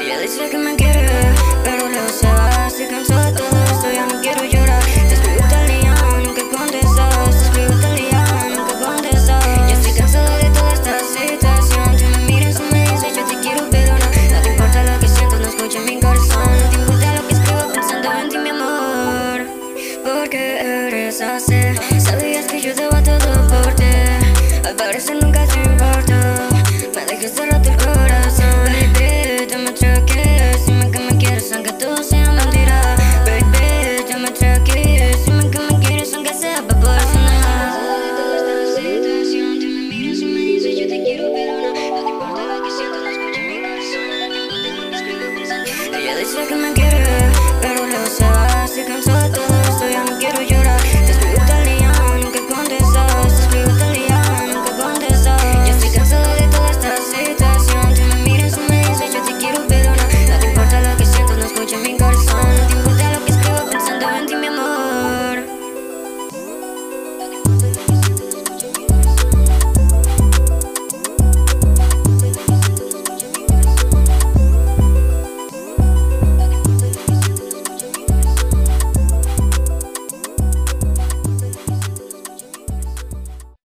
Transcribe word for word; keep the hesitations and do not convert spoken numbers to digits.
Ella dice que me quiere, pero luego se va. Estoy cansada de todo esto, ya no quiero llorar. Te escribo todo el día, nunca contestas. Te escribo todo el día, nunca contestas. Ya estoy cansada de toda esta situación. Tú me miras y me dices yo te quiero, pero no. No te importa lo que siento, no escucha mi corazón. No te importa lo que escribo pensando en ti, mi amor. Porque eres así. Sabías que yo daba todo por ti. Al parecer nunca te importó. Me dejaste roto el corazón. Baby, tú me choques. Dime que me quieres aunque todo sea mentira. Baby, tú me choques. Dime que me quieres aunque sea pa' personal. Situación, tú me miras y me dices yo te quiero, pero no. No te importa lo que siento, no escucha mi corazón. No te importa lo que escribo pensando. Ella dice que me quiere.